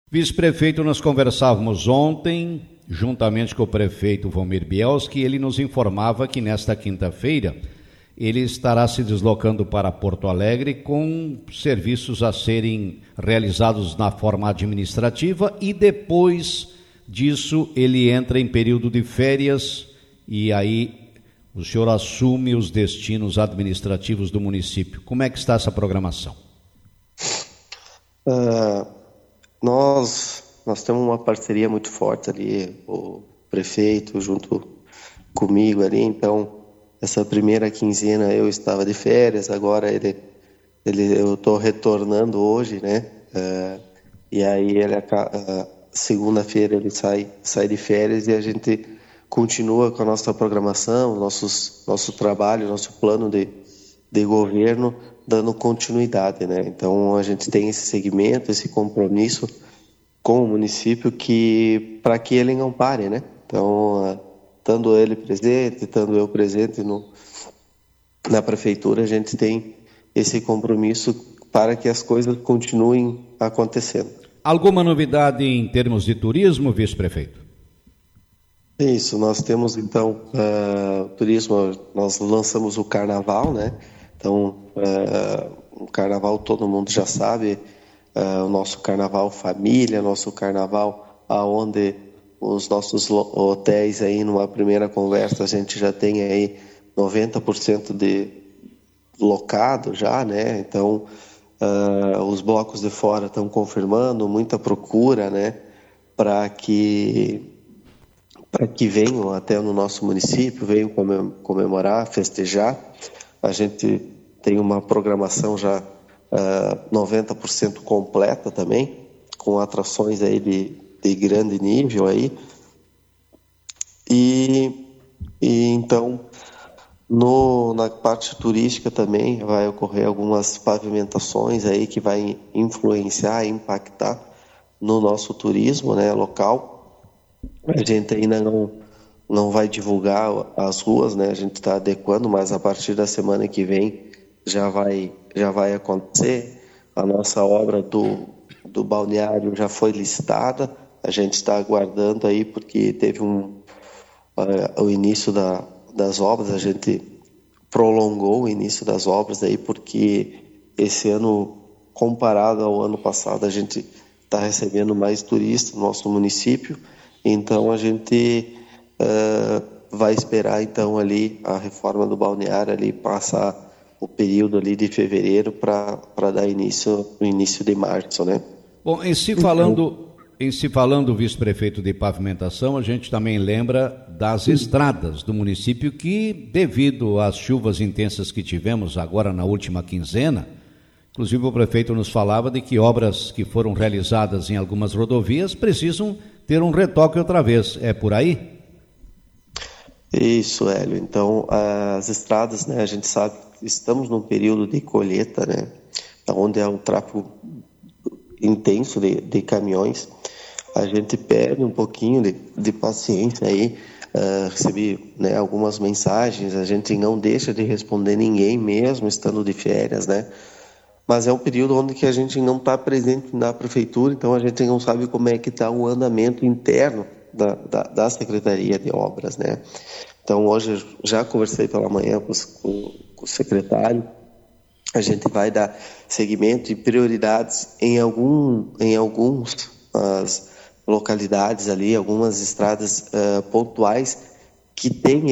Vice-prefeito, nós conversávamos ontem, juntamente com o prefeito Valmir Bielski, ele nos informava que nesta quinta-feira ele estará se deslocando para Porto Alegre com serviços a serem realizados na forma administrativa e depois disso ele entra em período de férias e aí o senhor assume os destinos administrativos do município. Como é que está essa programação? Nós temos uma parceria muito forte ali, o prefeito junto comigo ali, então essa primeira quinzena eu estava de férias, agora eu estou retornando hoje, né? E aí segunda-feira ele sai de férias e a gente continua com a nossa programação, nosso trabalho, nosso plano de governo, dando continuidade, né? Então a gente tem esse segmento, esse compromisso com o município para que ele não pare, né? Então, estando ele presente, estando eu presente na prefeitura, a gente tem esse compromisso para que as coisas continuem acontecendo. Alguma novidade em termos de turismo, vice-prefeito? Isso, nós temos então turismo, nós lançamos o carnaval, né? Então, o carnaval todo mundo já sabe, o nosso carnaval família, nosso carnaval aonde os nossos hotéis aí numa primeira conversa a gente já tem aí 90% de locado já, né? Então, os blocos de fora estão confirmando, muita procura, né? Para que venham até no nosso município, venham comemorar, festejar. A gente tem uma programação já 90% completa também, com atrações aí de grande nível aí. E então, na parte turística também vai ocorrer algumas pavimentações aí que vai influenciar e impactar no nosso turismo, né, local. A gente ainda não vai divulgar as ruas, né? A gente está adequando, mas a partir da semana que vem já vai acontecer. A nossa obra do balneário já foi listada, a gente está aguardando aí porque teve o início das obras, a gente prolongou o início das obras aí porque esse ano, comparado ao ano passado, a gente está recebendo mais turistas no nosso município. Então, a gente vai esperar, então, ali a reforma do balneário, ali passar o período ali de fevereiro para dar início no início de março, né? Bom, em se falando, vice-prefeito, de pavimentação, a gente também lembra das estradas do município que, devido às chuvas intensas que tivemos agora na última quinzena, inclusive o prefeito nos falava de que obras que foram realizadas em algumas rodovias precisam ter um retoque outra vez. É por aí? Isso, Hélio. Então, as estradas, né, a gente sabe que estamos num período de colheita, né, onde há um tráfego intenso de caminhões. A gente perde um pouquinho de paciência aí. Recebi, né, algumas mensagens, a gente não deixa de responder ninguém mesmo estando de férias, né? Mas é um período onde que a gente não está presente na prefeitura, então a gente não sabe como é que está o andamento interno da Secretaria de Obras, né? Então hoje já conversei pela manhã com o secretário, a gente vai dar seguimento e prioridades em algumas localidades ali, algumas estradas pontuais que tem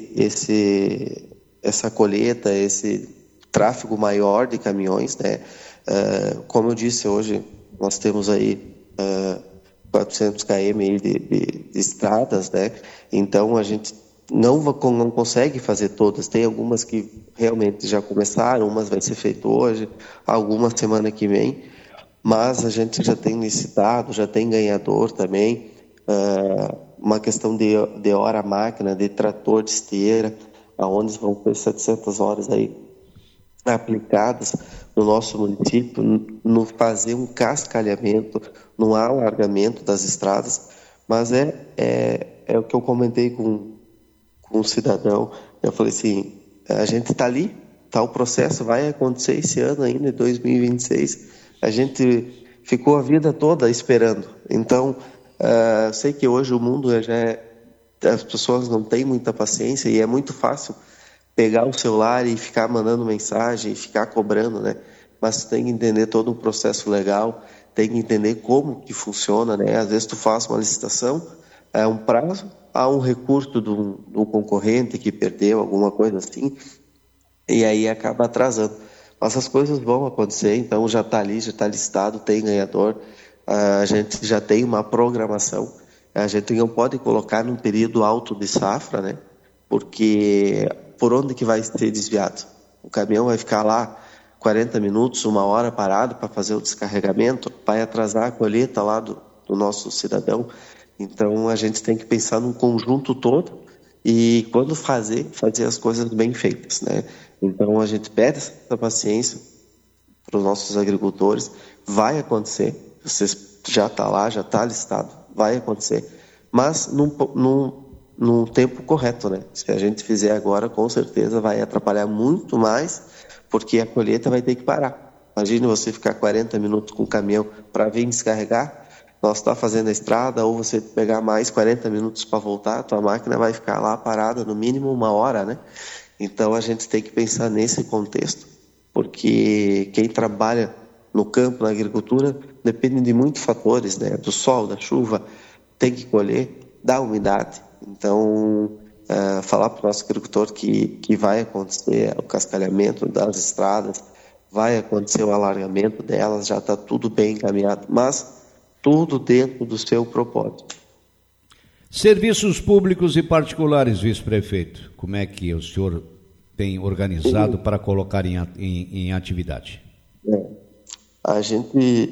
essa colheita, esse tráfego maior de caminhões, né? Como eu disse, hoje nós temos aí 400 km aí de estradas, né? Então a gente não consegue fazer todas, tem algumas que realmente já começaram, umas vai ser feito hoje, algumas semana que vem, mas a gente já tem licitado, já tem ganhador também, uma questão de hora máquina, de trator de esteira, aonde vão ter 700 horas aí aplicadas no nosso município, no fazer um cascalhamento, no alargamento das estradas, mas é o que eu comentei com um cidadão. Eu falei assim, a gente está ali, tá, o processo vai acontecer esse ano ainda, em 2026, a gente ficou a vida toda esperando. Então, eu sei que hoje o mundo as pessoas não têm muita paciência e é muito fácil pegar o celular e ficar mandando mensagem, ficar cobrando, né? Mas tem que entender todo o processo legal, tem que entender como que funciona, né? Às vezes tu faz uma licitação, um prazo, há um recurso do concorrente que perdeu, alguma coisa assim, e aí acaba atrasando. Mas as coisas vão acontecer, então já está ali, já está listado, tem ganhador, a gente já tem uma programação, a gente não pode colocar num período alto de safra, né? Porque por onde que vai ser desviado? O caminhão vai ficar lá 40 minutos, 1 hora parado para fazer o descarregamento, vai atrasar a colheita lá do nosso cidadão. Então a gente tem que pensar num conjunto todo e quando fazer as coisas bem feitas, né? Então a gente pede essa paciência para os nossos agricultores, vai acontecer, vocês já está lá, já está listado, vai acontecer, mas num tempo correto, né? Se a gente fizer agora, com certeza vai atrapalhar muito mais, porque a colheita vai ter que parar. Imagine você ficar 40 minutos com o caminhão para vir descarregar, nós está fazendo a estrada, ou você pegar mais 40 minutos para voltar, a tua máquina vai ficar lá parada no mínimo 1 hora, né? Então a gente tem que pensar nesse contexto, porque quem trabalha no campo, na agricultura, depende de muitos fatores, né? Do sol, da chuva, tem que colher, da umidade. Então, falar para o nosso agricultor que vai acontecer o cascalhamento das estradas, vai acontecer o alargamento delas, já está tudo bem encaminhado, mas tudo dentro do seu propósito. Serviços públicos e particulares, vice-prefeito, como é que o senhor tem organizado para colocar em atividade? A gente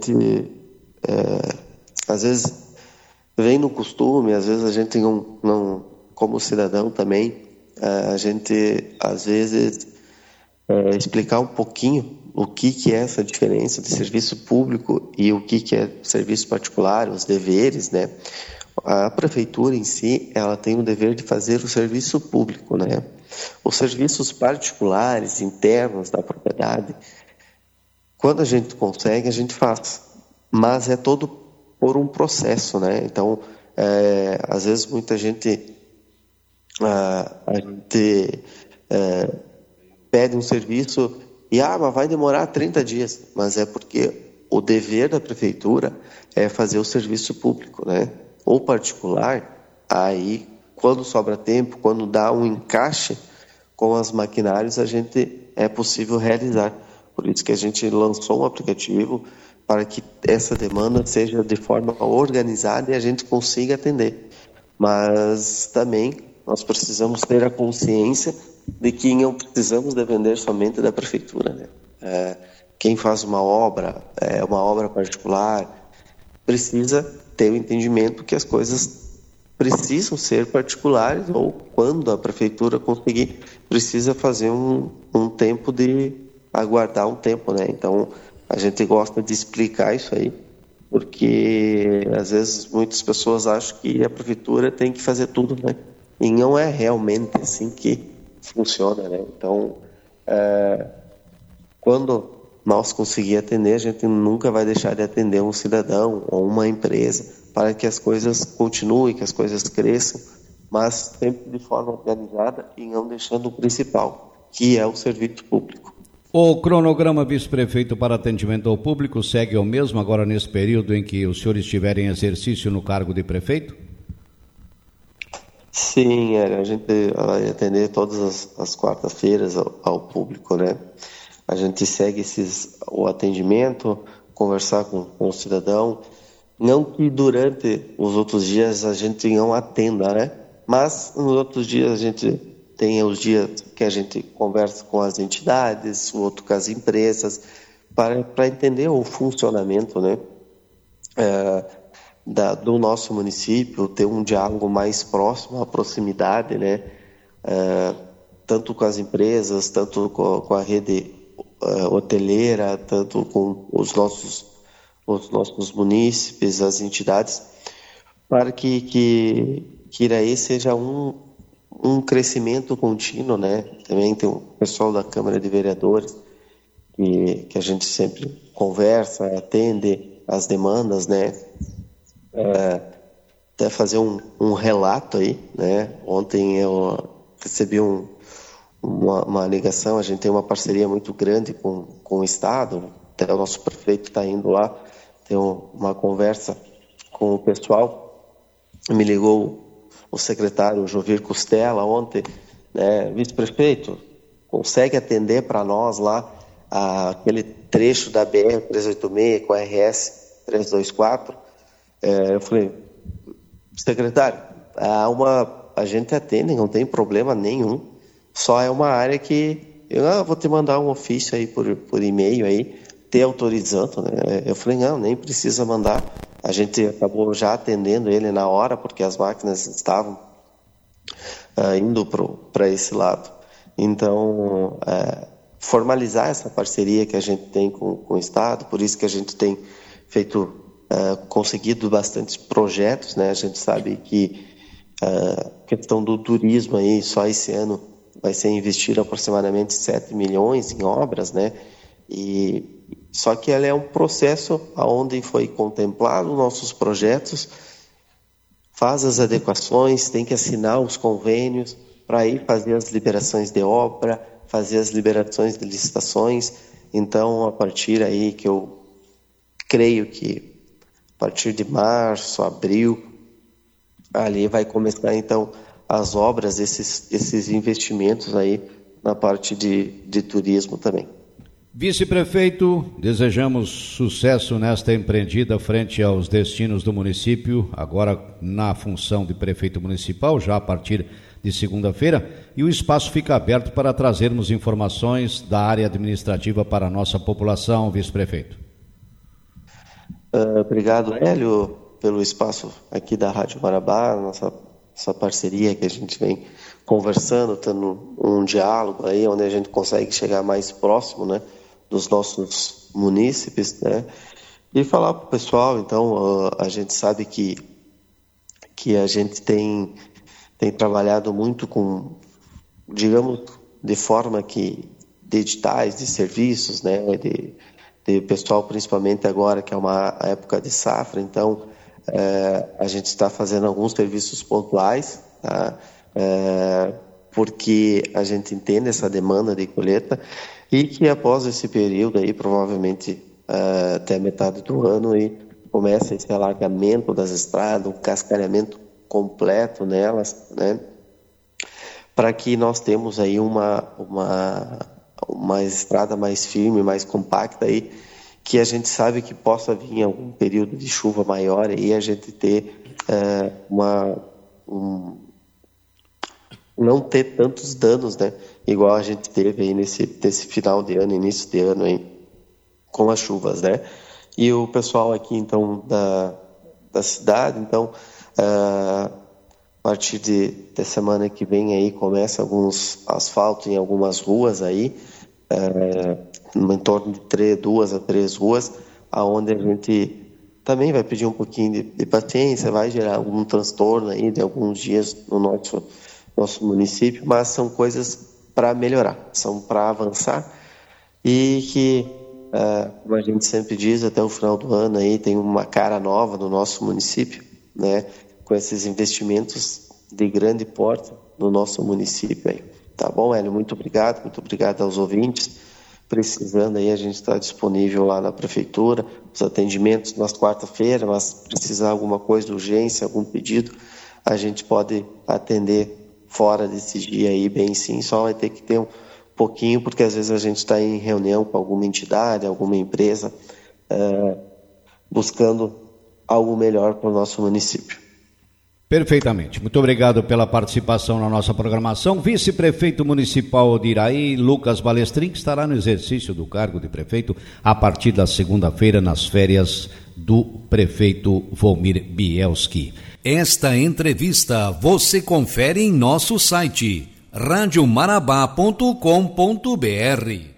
às vezes vem no costume, às vezes a gente não como cidadão também, a gente às vezes explicar um pouquinho o que é essa diferença de serviço público e o que é serviço particular, os deveres, né? A prefeitura em si, ela tem o dever de fazer o serviço público, né? Os serviços particulares, internos da propriedade, quando a gente consegue, a gente faz, mas é todo por um processo, né? Então, às vezes muita gente pede um serviço e mas vai demorar 30 dias, mas é porque o dever da prefeitura é fazer o serviço público, né? O particular, aí quando sobra tempo, quando dá um encaixe com os maquinários, é possível realizar. Por isso que a gente lançou um aplicativo para que essa demanda seja de forma organizada e a gente consiga atender. Mas também nós precisamos ter a consciência de que não precisamos depender somente da prefeitura, né? Quem faz uma obra particular, precisa ter o entendimento que as coisas precisam ser particulares, ou quando a prefeitura conseguir, precisa fazer um tempo de aguardar um tempo, né? Então a gente gosta de explicar isso aí, porque às vezes muitas pessoas acham que a prefeitura tem que fazer tudo, né? E não é realmente assim que funciona, né? Então quando nós conseguir atender, a gente nunca vai deixar de atender um cidadão ou uma empresa, para que as coisas continuem, que as coisas cresçam, mas sempre de forma organizada e não deixando o principal, que é o serviço público. O cronograma, vice-prefeito, para atendimento ao público segue o mesmo agora nesse período em que o senhor estiver em exercício no cargo de prefeito? Sim, a gente vai atender todas as quartas-feiras ao público, né? A gente segue o atendimento, conversar com o cidadão. Não que durante os outros dias a gente não atenda, né? Mas nos outros dias a gente tem os dias que a gente conversa com as entidades, o outro com as empresas, para entender o funcionamento, né? Do nosso município, ter um diálogo mais próximo, a proximidade, né? Tanto com as empresas, tanto com a rede hoteleira, tanto com os nossos munícipes, as entidades, para que Iraí seja um crescimento contínuo, né? Também tem o pessoal da Câmara de Vereadores, que a gente sempre conversa, atende as demandas, né? Até fazer um relato aí, né? Ontem eu recebi uma ligação, a gente tem uma parceria muito grande com o Estado, até o nosso prefeito está indo lá, tem uma conversa com o pessoal, me ligou o secretário Jovir Costela ontem, né? Vice-prefeito, consegue atender para nós lá aquele trecho da BR-386 com a RS-324? Eu falei, secretário, a gente atende, não tem problema nenhum, só é uma área que eu vou te mandar um ofício aí por e-mail aí, te autorizando, né? Eu falei, não, nem precisa mandar. A gente acabou já atendendo ele na hora, porque as máquinas estavam indo para esse lado. Então, formalizar essa parceria que a gente tem com o Estado, por isso que a gente tem conseguido bastantes projetos, né? A gente sabe que a questão do turismo aí, só esse ano vai ser investido aproximadamente 7 milhões em obras, né? Só que ela é um processo onde foi contemplado nossos projetos, faz as adequações, tem que assinar os convênios para ir fazer as liberações de obra, fazer as liberações de licitações. Então, a partir aí que eu creio que a partir de março, abril, ali vai começar então as obras, esses investimentos aí na parte de turismo também. Vice-prefeito, desejamos sucesso nesta empreendida frente aos destinos do município, agora na função de prefeito municipal, já a partir de segunda-feira, e o espaço fica aberto para trazermos informações da área administrativa para a nossa população, vice-prefeito. Obrigado, Hélio, pelo espaço aqui da Rádio Marabá, nossa parceria que a gente vem conversando, tendo um diálogo aí, onde a gente consegue chegar mais próximo, né, dos nossos munícipes, né, e falar para o pessoal. Então, a gente sabe que a gente tem trabalhado muito com, digamos, de forma que de editais, de serviços, né, de pessoal, principalmente agora que é uma época de safra. Então a gente está fazendo alguns serviços pontuais, tá? Porque a gente entende essa demanda de colheita e que após esse período aí, provavelmente até a metade do ano, aí começa esse alargamento das estradas, um cascalhamento completo nelas, né? Para que nós temos aí uma estrada mais firme, mais compacta aí, que a gente sabe que possa vir algum período de chuva maior e a gente ter não ter tantos danos, né? Igual a gente teve aí nesse final de ano, início de ano aí, com as chuvas, né? E o pessoal aqui então da cidade, então a partir de semana que vem aí começa alguns asfaltos em algumas ruas aí, em torno de 2 a 3 ruas, aonde a gente também vai pedir um pouquinho de paciência, vai gerar algum transtorno aí de alguns dias no nosso município, mas são coisas para melhorar, são para avançar e que, como a gente sempre diz, até o final do ano aí tem uma cara nova no nosso município, né, com esses investimentos de grande porte no nosso município aí. Tá bom, Hélio? Muito obrigado aos ouvintes. Precisando aí, a gente está disponível lá na prefeitura, os atendimentos nas quarta-feira, mas precisar alguma coisa de urgência, algum pedido, a gente pode atender fora desse dia aí, bem sim, só vai ter que ter um pouquinho, porque às vezes a gente está em reunião com alguma entidade, alguma empresa, buscando algo melhor para o nosso município. Perfeitamente. Muito obrigado pela participação na nossa programação. Vice-prefeito municipal de Iraí, Lucas Balestrin, que estará no exercício do cargo de prefeito a partir da segunda-feira, nas férias do prefeito Volmir Bielski. Esta entrevista você confere em nosso site radiomarabá.com.br.